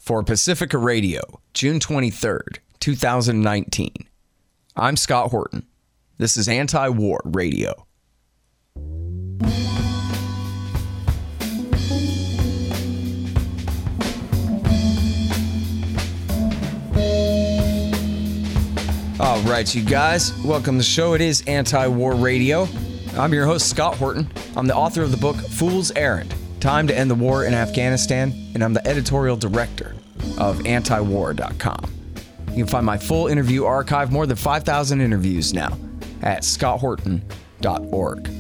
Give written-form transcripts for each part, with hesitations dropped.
for Pacifica Radio, June 23rd, 2019. I'm Scott Horton. This is Anti-War Radio. All right, you guys, welcome to the show. It is Anti-War Radio. I'm your host, Scott Horton. I'm the author of the book, Fool's Errand, Time to End the War in Afghanistan, and I'm the editorial director of antiwar.com. You can find my full interview archive, more than 5,000 interviews now, at scotthorton.org.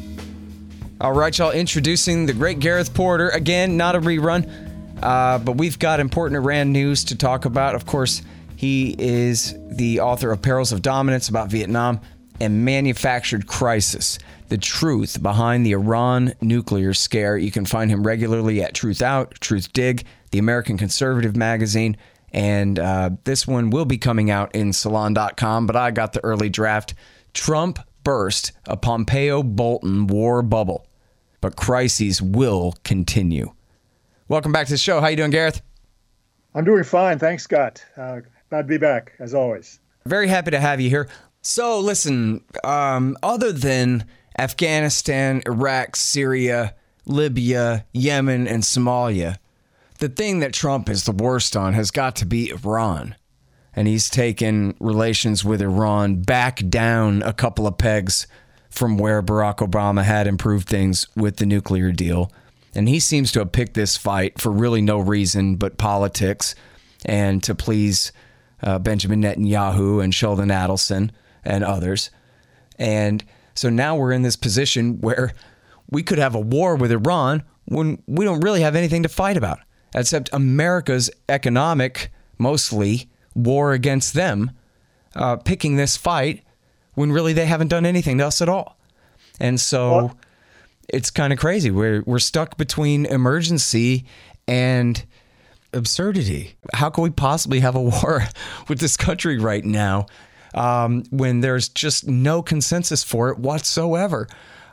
All right, y'all, introducing the great Gareth Porter. Again, not a rerun, but we've got important Iran news to talk about. Of course, he is the author of Perils of Dominance about Vietnam and Manufactured Crisis, the truth behind the Iran nuclear scare. You can find him regularly at Truth Out, Truth Dig, the American Conservative magazine, and this one will be coming out in Salon.com, but I got the early draft. Trump burst a Pompeo-Bolton war bubble, but crises will continue. Welcome back to the show. How you doing, Gareth? I'm doing fine. Thanks, Scott. Glad to be back, as always. Very happy to have you here. So, listen, other than Afghanistan, Iraq, Syria, Libya, Yemen, and Somalia, the thing that Trump is the worst on has got to be Iran. And he's taken relations with Iran back down a couple of pegs from where Barack Obama had improved things with the nuclear deal. And he seems to have picked this fight for really no reason but politics and to please Benjamin Netanyahu and Sheldon Adelson and others. And so now we're in this position where we could have a war with Iran when we don't really have anything to fight about, except America's economic, mostly, war against them, picking this fight when really they haven't done anything to us at all. And so it's kind of crazy. We're stuck between emergency and absurdity. How can we possibly have a war with this country right now when there's just no consensus for it whatsoever?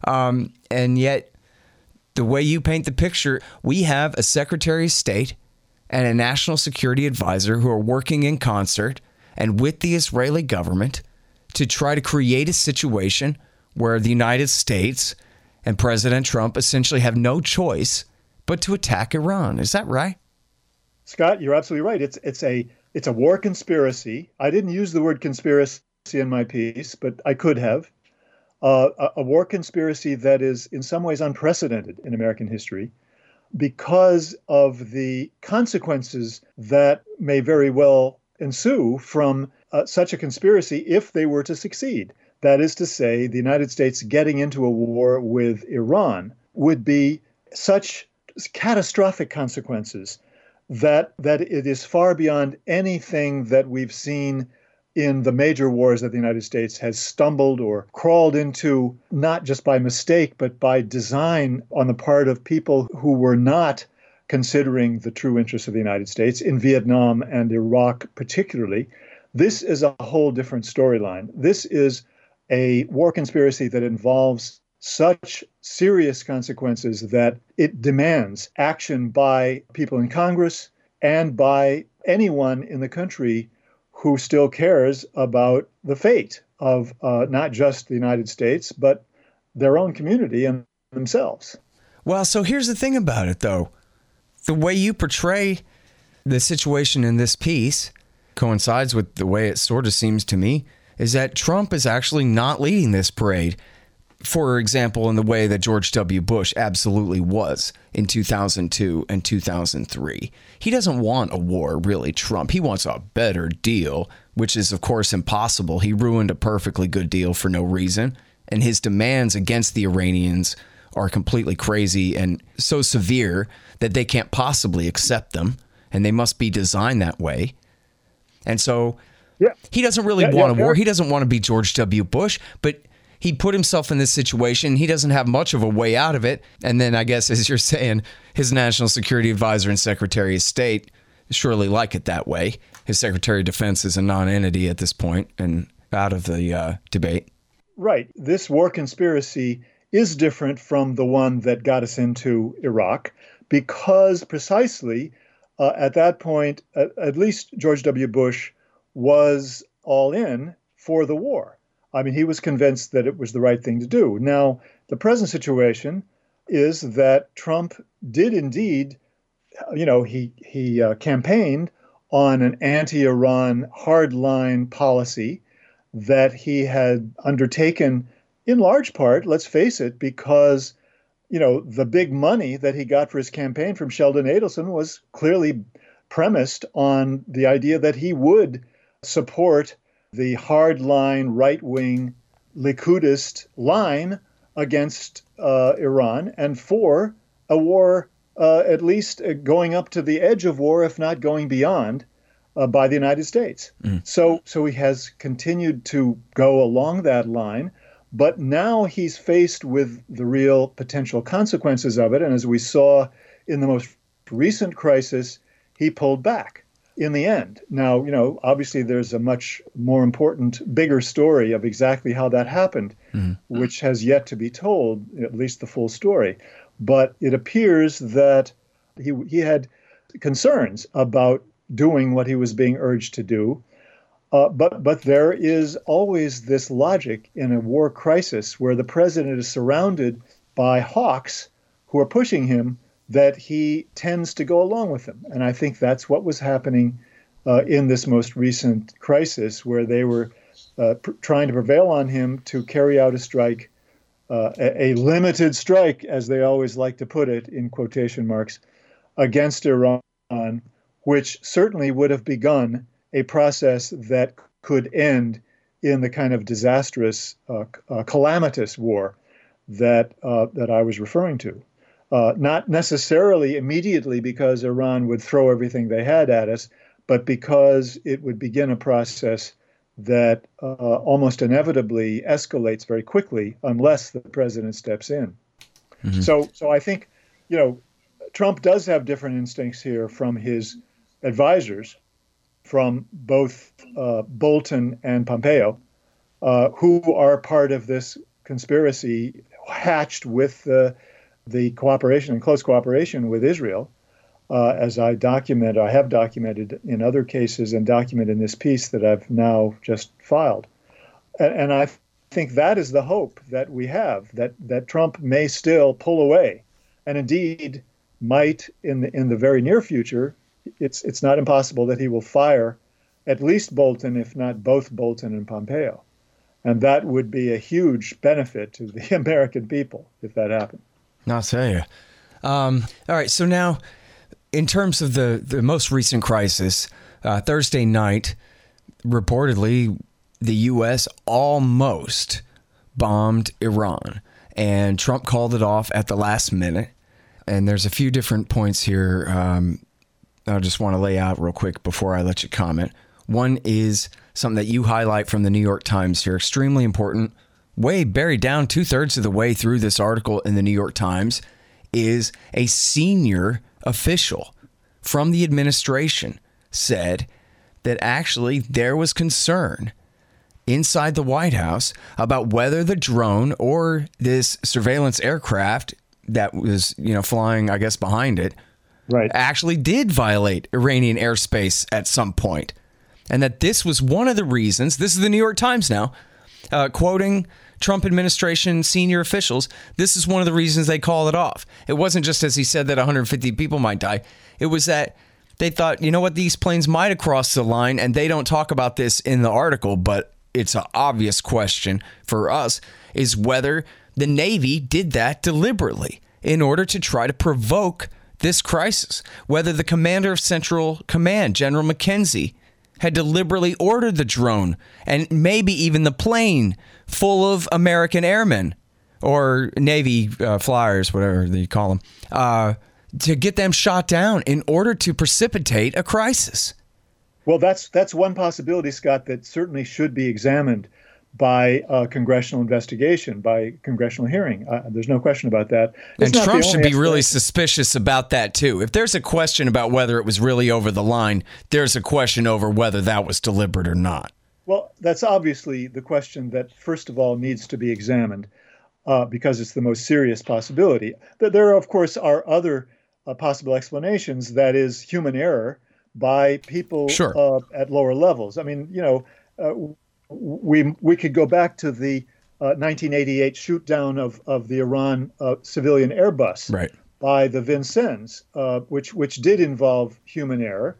And yet, the way you paint the picture, we have a Secretary of State and a National Security Advisor who are working in concert and with the Israeli government to try to create a situation where the United States and President Trump essentially have no choice but to attack Iran. Is that right? Scott, you're absolutely right. It's a war conspiracy. I didn't use the word conspiracy in my piece, but I could have. A war conspiracy that is in some ways unprecedented in American history because of the consequences that may very well ensue from such a conspiracy if they were to succeed. That is to say, the United States getting into a war with Iran would be such catastrophic consequences that it is far beyond anything that we've seen in the major wars that the United States has stumbled or crawled into, not just by mistake, but by design on the part of people who were not considering the true interests of the United States in Vietnam and Iraq particularly. This is a whole different storyline. This is a war conspiracy that involves such serious consequences that it demands action by people in Congress and by anyone in the country who still cares about the fate of not just the United States, but their own community and themselves. Well, so here's the thing about it, though. The way you portray the situation in this piece coincides with the way it sort of seems to me, is that Trump is actually not leading this parade. For example, in the way that George W. Bush absolutely was in 2002 and 2003. He doesn't want a war, really, Trump. He wants a better deal, which is, of course, impossible. He ruined a perfectly good deal for no reason. And his demands against the Iranians are completely crazy and so severe that they can't possibly accept them. And they must be designed that way. And so he doesn't really want a war. He doesn't want to be George W. Bush, but he put himself in this situation. He doesn't have much of a way out of it. And then I guess, as you're saying, his National Security Advisor and Secretary of State surely like it that way. His Secretary of Defense is a non-entity at this point and out of the debate. Right. This war conspiracy is different from the one that got us into Iraq because precisely At that point, at least George W. Bush was all in for the war. I mean, he was convinced that it was the right thing to do. Now, the present situation is that Trump did indeed, he campaigned on an anti-Iran hardline policy that he had undertaken in large part, let's face it, because the big money that he got for his campaign from Sheldon Adelson was clearly premised on the idea that he would support the hardline, right-wing Likudist line against Iran and for a war, at least going up to the edge of war, if not going beyond, by the United States. So he has continued to go along that line. But now he's faced with the real potential consequences of it. And as we saw in the most recent crisis, he pulled back in the end. Now, obviously there's a much more important, bigger story of exactly how that happened, which has yet to be told, at least the full story. But it appears that he had concerns about doing what he was being urged to do. But there is always this logic in a war crisis where the president is surrounded by hawks who are pushing him that he tends to go along with them. And I think that's what was happening in this most recent crisis, where they were trying to prevail on him to carry out a strike, a limited strike, as they always like to put it in quotation marks, against Iran, which certainly would have begun a process that could end in the kind of disastrous, calamitous war that I was referring to. Not necessarily immediately because Iran would throw everything they had at us, but because it would begin a process that almost inevitably escalates very quickly unless the president steps in. So I think, Trump does have different instincts here from his advisors, from both Bolton and Pompeo, who are part of this conspiracy hatched with the cooperation and close cooperation with Israel, as I have documented in other cases and documented in this piece that I've now just filed. And I think that is the hope that we have, that Trump may still pull away, and indeed might in the very near future. It's not impossible that he will fire at least Bolton, if not both Bolton and Pompeo. And that would be a huge benefit to the American people if that happened. I'll tell you. All right, so now, in terms of the most recent crisis, Thursday night, reportedly, the U.S. almost bombed Iran, and Trump called it off at the last minute. And there's a few different points here I just want to lay out real quick before I let you comment. One is something that you highlight from the New York Times here, extremely important. Way buried down 2/3 of the way through this article in the New York Times is a senior official from the administration said that actually there was concern inside the White House about whether the drone or this surveillance aircraft that was, flying, I guess, behind it, right, actually did violate Iranian airspace at some point. And that this was one of the reasons, this is the New York Times now, quoting Trump administration senior officials, this is one of the reasons they called it off. It wasn't just, as he said, that 150 people might die. It was that they thought, these planes might have crossed the line, and they don't talk about this in the article, but it's an obvious question for us, is whether the Navy did that deliberately in order to try to provoke this crisis, whether the commander of Central Command, General McKenzie, had deliberately ordered the drone and maybe even the plane full of American airmen or Navy flyers, whatever they call them, to get them shot down in order to precipitate a crisis. Well, that's one possibility, Scott, that certainly should be examined by congressional investigation, by congressional hearing. There's no question about that. And Trump should be really suspicious about that, too. If there's a question about whether it was really over the line, there's a question over whether that was deliberate or not. Well, that's obviously the question that, first of all, needs to be examined because it's the most serious possibility. There, of course, are other possible explanations, that is human error by people Sure. at lower levels. I mean, we could go back to the 1988 shoot down of the Iran civilian Airbus Right. by the Vincennes, which did involve human error,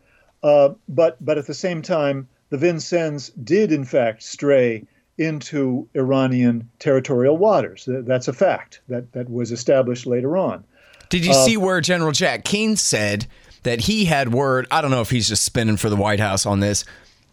but at the same time, the Vincennes did in fact stray into Iranian territorial waters. That's a fact that was established later on. Did you see where General Jack Keane said that he had word? I don't know if he's just spinning for the White House on this,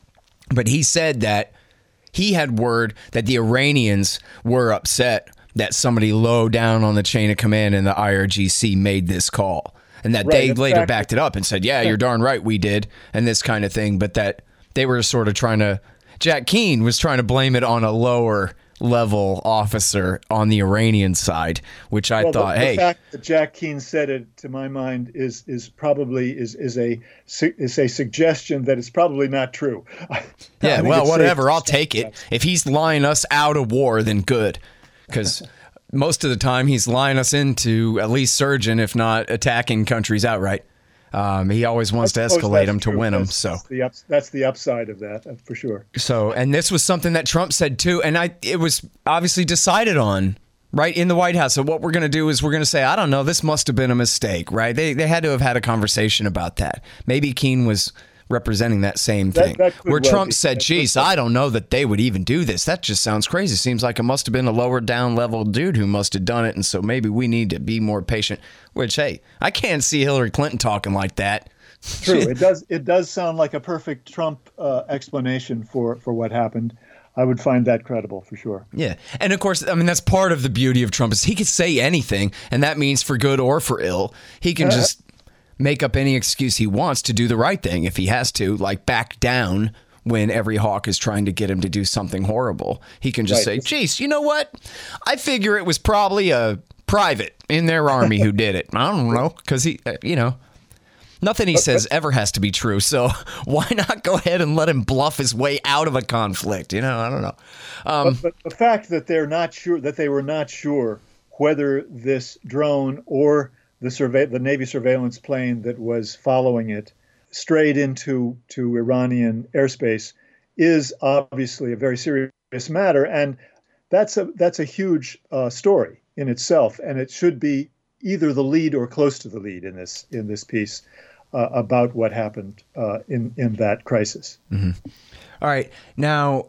but he said that he had word that the Iranians were upset that somebody low down on the chain of command in the IRGC made this call, and that they later backed it up and said, yeah, you're darn right we did, and this kind of thing, but that they were sort of trying to, Jack Keane was trying to blame it on a lower level officer on the Iranian side, which I thought, the fact that Jack Keane said it, to my mind, is probably a suggestion that it's probably not true. Yeah, well, whatever, I'll take it. If he's lying us out of war, then good, because most of the time he's lying us into at least surging, if not attacking countries outright. He always wants to escalate them to win them. So that's the upside of that, for sure. So, and this was something that Trump said too, and it was obviously decided on right in the White House. So what we're going to do is we're going to say, I don't know, this must have been a mistake, right? They had to have had a conversation about that. Maybe Keane was representing that same thing, where Trump said, geez, I don't know that they would even do this. That just sounds crazy. Seems like it must have been a lower down level dude who must have done it. And so maybe we need to be more patient, which, hey, I can't see Hillary Clinton talking like that. True. It does sound like a perfect Trump explanation for what happened. I would find that credible for sure. Yeah. And of course, I mean, that's part of the beauty of Trump is he could say anything, and that means for good or for ill. He can just make up any excuse he wants to do the right thing if he has to, like back down when every hawk is trying to get him to do something horrible. He can just say, geez, you know what? I figure it was probably a private in their army who did it. I don't know, because he, nothing he says ever has to be true. So why not go ahead and let him bluff his way out of a conflict? I don't know. But the fact that they were not sure whether this drone or the Navy surveillance plane that was following it strayed into Iranian airspace is obviously a very serious matter, and that's a huge story in itself, and it should be either the lead or close to the lead in this piece about what happened in that crisis. Mm-hmm. All right, now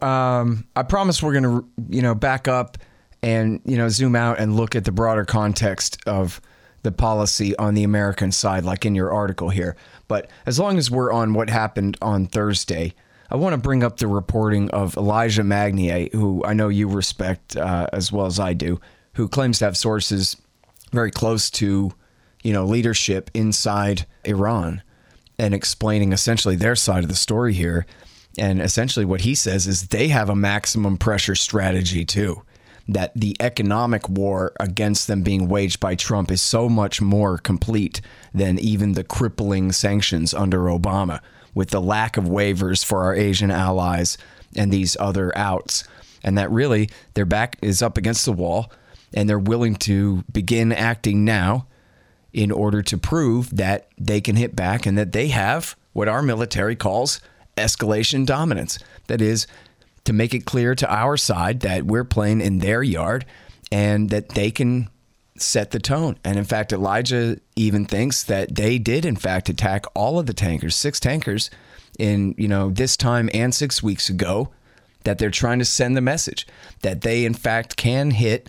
I promise we're going to back up and zoom out and look at the broader context of the policy on the American side, like in your article here. But as long as we're on what happened on Thursday, I want to bring up the reporting of Elijah Magnier, who I know you respect as well as I do, who claims to have sources very close to, leadership inside Iran, and explaining essentially their side of the story here. And essentially what he says is they have a maximum pressure strategy too, that the economic war against them being waged by Trump is so much more complete than even the crippling sanctions under Obama, with the lack of waivers for our Asian allies and these other outs. And that really their back is up against the wall, and they're willing to begin acting now in order to prove that they can hit back and that they have what our military calls escalation dominance. That is, to make it clear to our side that we're playing in their yard and that they can set the tone. And in fact, Elijah even thinks that they did, in fact, attack all of the tankers, 6 tankers in, this time and 6 weeks ago, that they're trying to send the message that they, in fact, can hit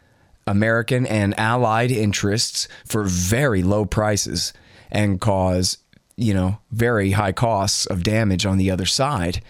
American and allied interests for very low prices and cause, very high costs of damage on the other side.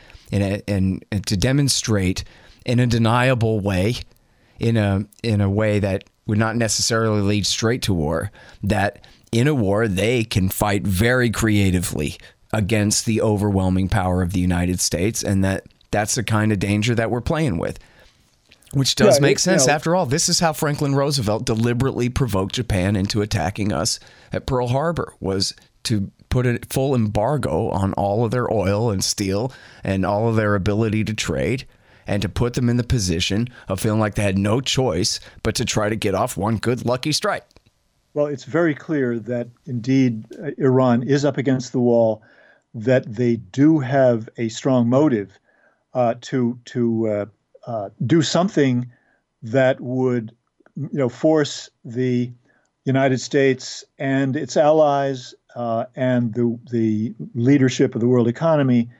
And to demonstrate in a deniable way, in a way that would not necessarily lead straight to war, that in a war they can fight very creatively against the overwhelming power of the United States, and that's the kind of danger that we're playing with. Which does make sense. After all, this is how Franklin Roosevelt deliberately provoked Japan into attacking us at Pearl Harbor, was to put a full embargo on all of their oil and steel and all of their ability to trade, and to put them in the position of feeling like they had no choice but to try to get off one good lucky strike. Well, it's very clear that indeed Iran is up against the wall, that they do have a strong motive to do something that would, force the United States and its allies and the leadership of the world economy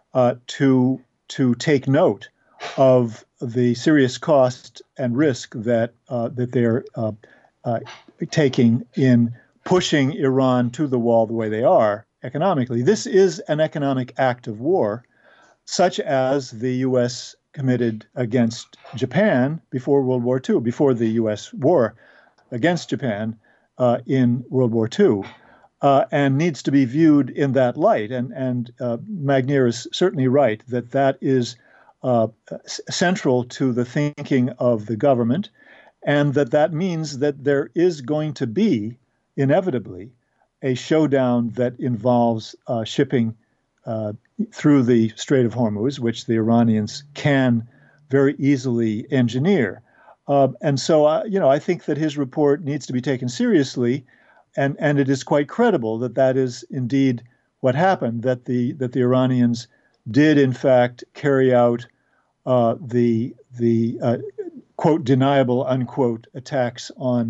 to take note of the serious cost and risk that they're taking in pushing Iran to the wall the way they are economically. This is an economic act of war, such as the U.S. committed against Japan before World War II, before the U.S. war against Japan in World War II, and needs to be viewed in that light. And Magnier is certainly right that that is central to the thinking of the government, and that means that there is going to be, inevitably, a showdown that involves shipping through the Strait of Hormuz, which the Iranians can very easily engineer. And so, I think that his report needs to be taken seriously, and it is quite credible that that is indeed what happened, that the Iranians did, in fact, carry out the quote, deniable, unquote, attacks on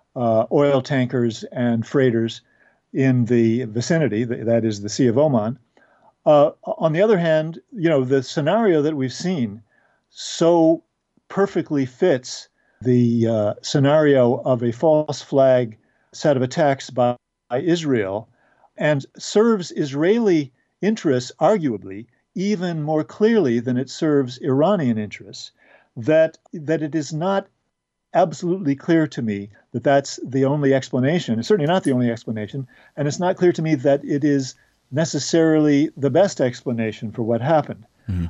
oil tankers and freighters in the vicinity, that is the Sea of Oman. On the other hand, the scenario that we've seen so perfectly fits the scenario of a false flag set of attacks by Israel and serves Israeli interests, arguably, even more clearly than it serves Iranian interests, that it is not absolutely clear to me that that's the only explanation. It's certainly not the only explanation, and it's not clear to me that it is necessarily the best explanation for what happened. Mm-hmm.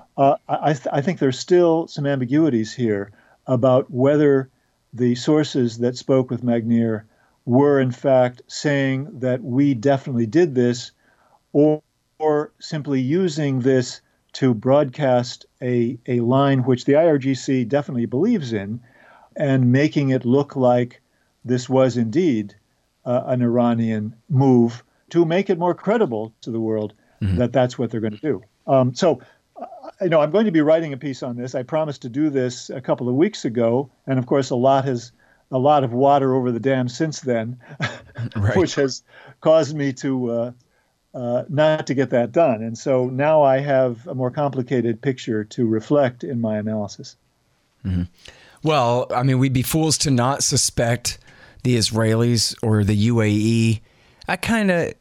I think there's still some ambiguities here about whether the sources that spoke with Magnier were in fact saying that we definitely did this, or simply using this to broadcast a line which the IRGC definitely believes in, and making it look like this was indeed an Iranian move to make it more credible to the world that that's what they're going to do. So, I'm going to be writing a piece on this. I promised to do this a couple of weeks ago, and of course, a lot of water over the dam since then, right. Which has caused me to not to get that done. And so now I have a more complicated picture to reflect in my analysis. Mm-hmm. Well, I mean, we'd be fools to not suspect the Israelis or the UAE. I kind of,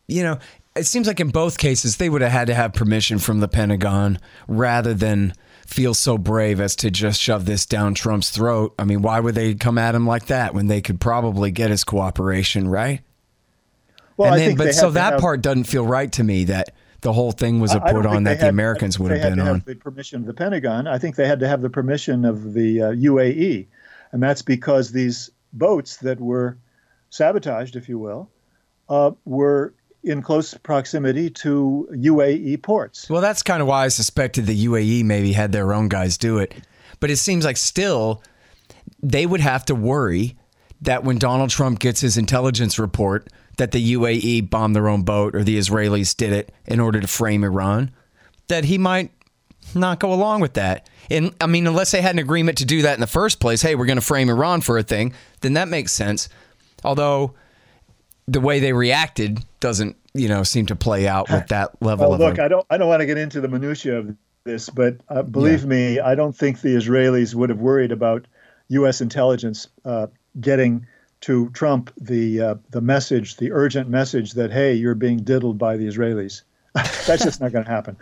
it seems like in both cases, they would have had to have permission from the Pentagon rather than feel so brave as to just shove this down Trump's throat. I mean, why would they come at him like that when they could probably get his cooperation, right? Well, that part doesn't feel right to me, that the whole thing was a put on that the Americans would have been on. They had to have the permission of the Pentagon. I think they had to have the permission of the UAE. And that's because these boats that were sabotaged, if you will, were in close proximity to UAE ports. Well, that's kind of why I suspected the UAE maybe had their own guys do it. But it seems like still they would have to worry that when Donald Trump gets his intelligence report that the UAE bombed their own boat or the Israelis did it in order to frame Iran, that he might not go along with that. And I mean, unless they had an agreement to do that in the first place, hey, we're going to frame Iran for a thing, then that makes sense. Although the way they reacted doesn't, seem to play out with that level of. Look, I don't want to get into the minutiae of this, but believe me, I don't think the Israelis would have worried about U.S. intelligence getting to Trump the message, the urgent message that, hey, you're being diddled by the Israelis. That's just not going to happen.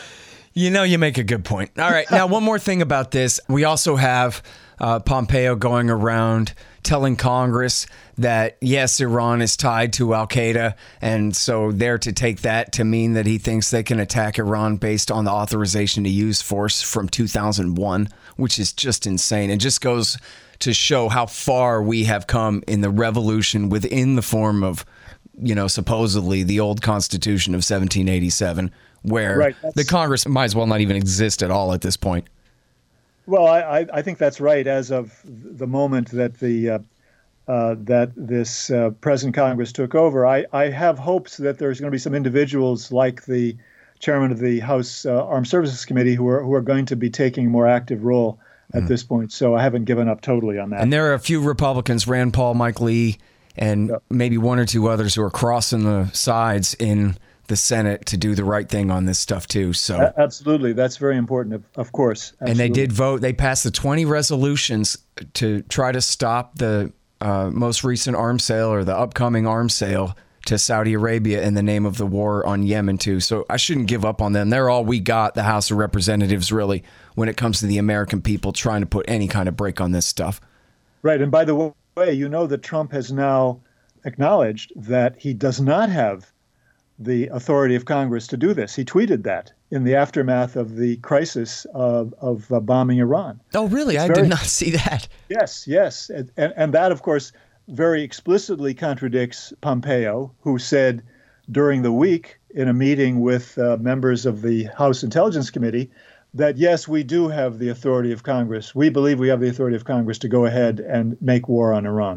You make a good point. All right. Now, one more thing about this. We also have Pompeo going around telling Congress that, yes, Iran is tied to al-Qaeda. And so they're to take that to mean that he thinks they can attack Iran based on the authorization to use force from 2001, which is just insane. It just goes to show how far we have come in the revolution within the form of, supposedly the old Constitution of 1787, where the Congress might as well not even exist at all at this point. Well, I think that's right. As of the moment that the that this present Congress took over. I have hopes that there's going to be some individuals like the chairman of the House Armed Services Committee who are going to be taking a more active role at this point. So I haven't given up totally on that. And there are a few Republicans, Rand Paul, Mike Lee, and maybe one or two others who are crossing the sides in the Senate to do the right thing on this stuff too. So absolutely, that's very important, of course. Absolutely. And they did vote. They passed the 20 resolutions to try to stop the most recent arms sale or the upcoming arms sale to Saudi Arabia in the name of the war on Yemen too. So I shouldn't give up on them. They're all we got, the House of Representatives, really, when it comes to the American people trying to put any kind of break on this stuff. Right. And by the way, you know that Trump has now acknowledged that he does not have the authority of Congress to do this. He tweeted that in the aftermath of the crisis of bombing Iran. Oh, really? I did not see that. Yes. And that, of course, very explicitly contradicts Pompeo, who said during the week in a meeting with members of the House Intelligence Committee that, yes, we do have the authority of Congress. We believe we have the authority of Congress to go ahead and make war on Iran.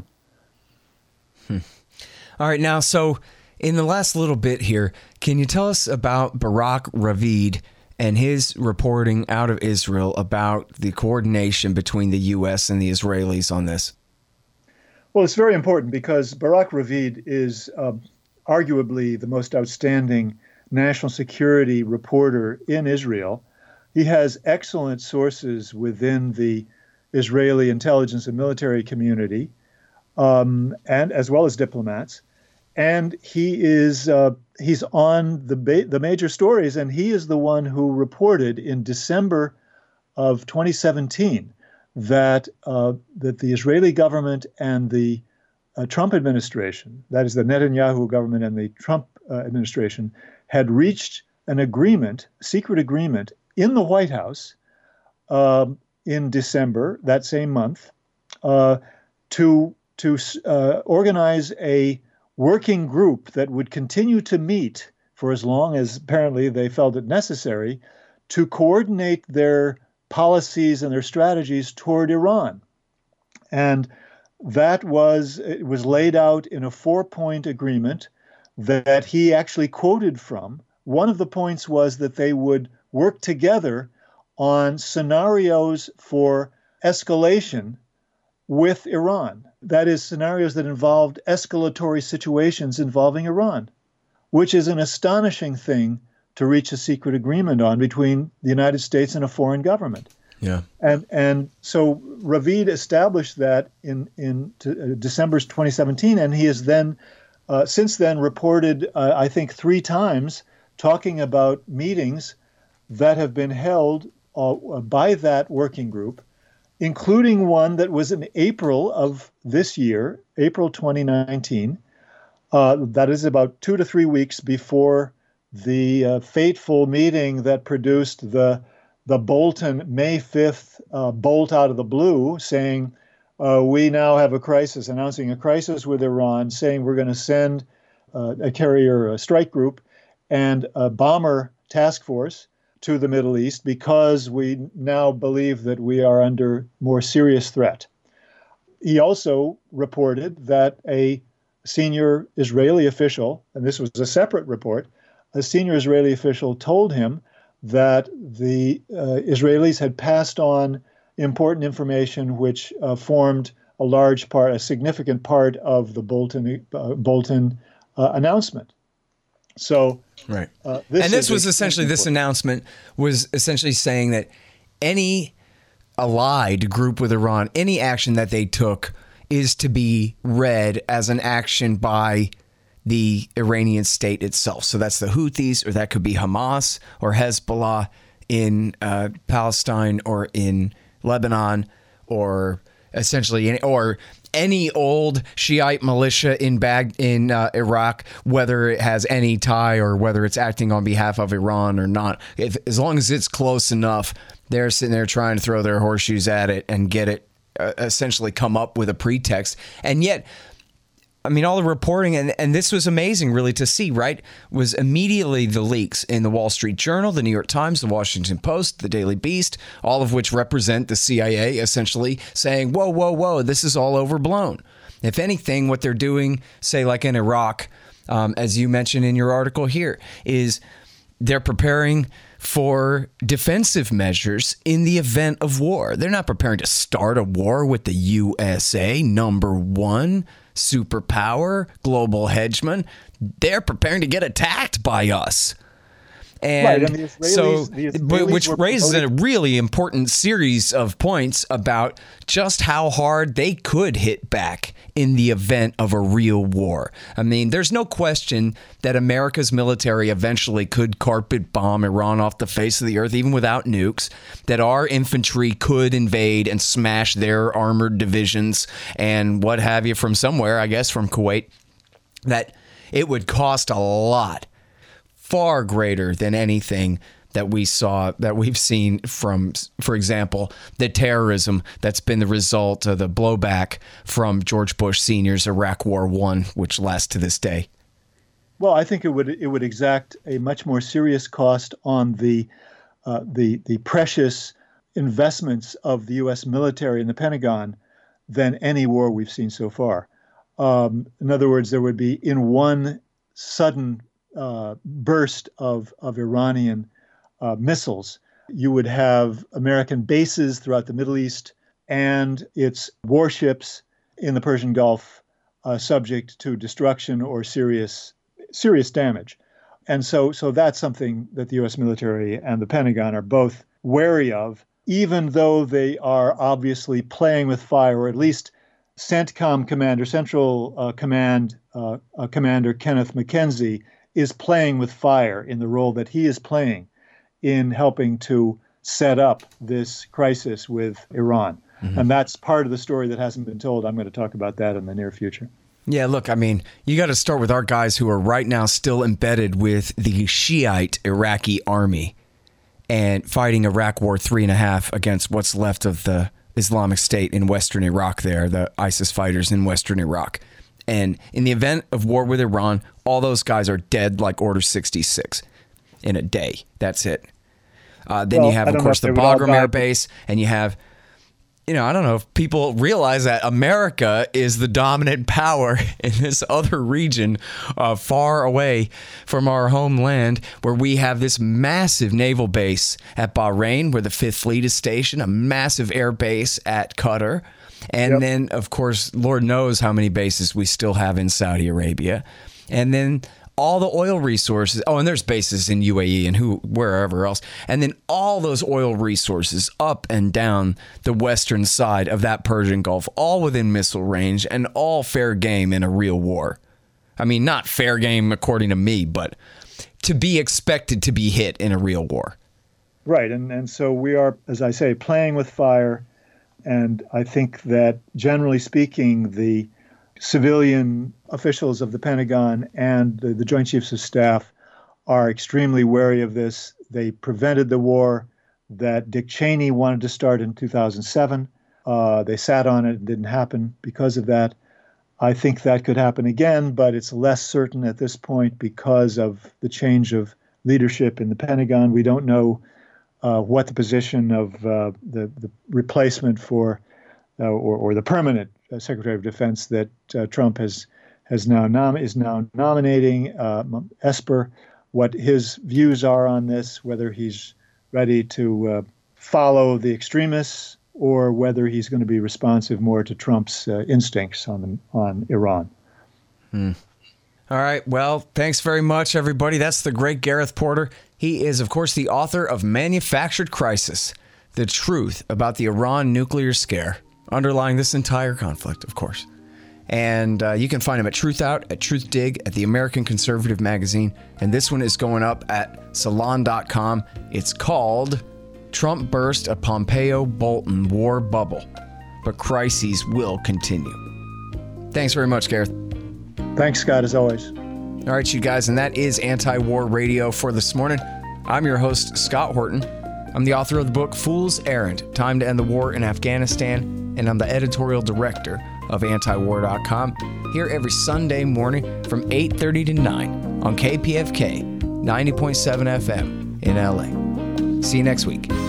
All right. Now, so in the last little bit here, can you tell us about Barak Ravid and his reporting out of Israel about the coordination between the U.S. and the Israelis on this? Well, it's very important because Barak Ravid is arguably the most outstanding national security reporter in Israel. He has excellent sources within the Israeli intelligence and military community, and as well as diplomats. And he is he's on the major stories, and he is the one who reported in December of 2017 that the Israeli government and the Trump administration, that is the Netanyahu government and the Trump administration, had reached an agreement, secret agreement, in the White House in December that same month to organize a working group that would continue to meet for as long as apparently they felt it necessary to coordinate their policies and their strategies toward Iran. And it was laid out in a 4-point agreement that he actually quoted from. One of the points was that they would work together on scenarios for escalation with Iran. That is, scenarios that involved escalatory situations involving Iran, which is an astonishing thing to reach a secret agreement on between the United States and a foreign government. Yeah. And so Ravid established that in December 2017, and he has then since then reported, I think, 3 times talking about meetings that have been held by that working group, including one that was in April of this year, April 2019. That is about 2 to 3 weeks before the fateful meeting that produced the Bolton May 5th bolt out of the blue saying, we now have a crisis, announcing a crisis with Iran, saying we're going to send a carrier strike group and a bomber task force to the Middle East because we now believe that we are under more serious threat. He also reported that a senior Israeli official, and this was a separate report, a senior Israeli official told him that the Israelis had passed on important information which formed a significant part of the Bolton announcement. So, right. This announcement was essentially saying that any allied group with Iran, any action that they took is to be read as an action by the Iranian state itself. So that's the Houthis, or that could be Hamas or Hezbollah in Palestine or in Lebanon, or essentially any old Shiite militia in Iraq, whether it has any tie or whether it's acting on behalf of Iran or not. As long as it's close enough, they're sitting there trying to throw their horseshoes at it and get it essentially come up with a pretext. And yet, I mean, all the reporting, and this was amazing really to see, right, was immediately the leaks in the Wall Street Journal, the New York Times, the Washington Post, the Daily Beast, all of which represent the CIA essentially saying, whoa, this is all overblown. If anything, what they're doing, say like in Iraq, as you mentioned in your article here, is they're preparing for defensive measures in the event of war. They're not preparing to start a war with the USA, number one superpower, global hegemon. They're preparing to get attacked by us. And, right, and the Israelis which raises a really important series of points about just how hard they could hit back in the event of a real war. I mean, there's no question that America's military eventually could carpet bomb Iran off the face of the earth, even without nukes, that our infantry could invade and smash their armored divisions and what have you from somewhere, I guess from Kuwait, that it would cost a lot. Far greater than anything that we've seen from, for example, the terrorism that's been the result of the blowback from George Bush Sr.'s Iraq War I, which lasts to this day. Well, I think it would exact a much more serious cost on the precious investments of the U.S. military and the Pentagon than any war we've seen so far. In other words, there would be in one sudden burst of Iranian missiles, you would have American bases throughout the Middle East and its warships in the Persian Gulf subject to destruction or serious damage. And so that's something that the U.S. military and the Pentagon are both wary of, even though they are obviously playing with fire, or at least CENTCOM commander, Central Command Commander Kenneth McKenzie is playing with fire in the role that he is playing in helping to set up this crisis with Iran. Mm-hmm. And that's part of the story that hasn't been told. I'm going to talk about that in the near future. Yeah, look, I mean, you got to start with our guys who are right now still embedded with the Shiite Iraqi army and fighting Iraq War 3.5 against what's left of the Islamic State in Western Iraq there, the ISIS fighters in Western Iraq. And in the event of war with Iran, all those guys are dead like Order 66 in a day. That's it. Then you have, of course, the Bagram Air Base, and you have, I don't know if people realize that America is the dominant power in this other region far away from our homeland, where we have this massive naval base at Bahrain, where the 5th Fleet is stationed, a massive air base at Qatar. And then, of course, Lord knows how many bases we still have in Saudi Arabia. And then all the oil resources. Oh, and there's bases in UAE and wherever else. And then all those oil resources up and down the western side of that Persian Gulf, all within missile range and all fair game in a real war. I mean, not fair game according to me, but to be expected to be hit in a real war. Right. And so we are, as I say, playing with fire. And I think that, generally speaking, the civilian officials of the Pentagon and the Joint Chiefs of Staff are extremely wary of this. They prevented the war that Dick Cheney wanted to start in 2007. They sat on it. It didn't happen because of that. I think that could happen again, but it's less certain at this point because of the change of leadership in the Pentagon. We don't know what the position of the replacement for or the permanent Secretary of Defense that Trump is now nominating, Esper, what his views are on this, whether he's ready to follow the extremists or whether he's going to be responsive more to Trump's instincts on Iran. All right. Well, thanks very much, everybody. That's the great Gareth Porter. He is, of course, the author of Manufactured Crisis, The Truth About the Iran Nuclear Scare, underlying this entire conflict, of course. And you can find him at Truthout, at Truthdig, at the American Conservative Magazine. And this one is going up at Salon.com. It's called Trump Burst a Pompeo-Bolton War Bubble, but crises will continue. Thanks very much, Gareth. Thanks, Scott, as always. All right, you guys, and that is Anti-War Radio for this morning. I'm your host, Scott Horton. I'm the author of the book Fool's Errand, Time to End the War in Afghanistan, and I'm the editorial director of antiwar.com, here every Sunday morning from 8:30 to 9 on KPFK 90.7 FM in LA. See you next week.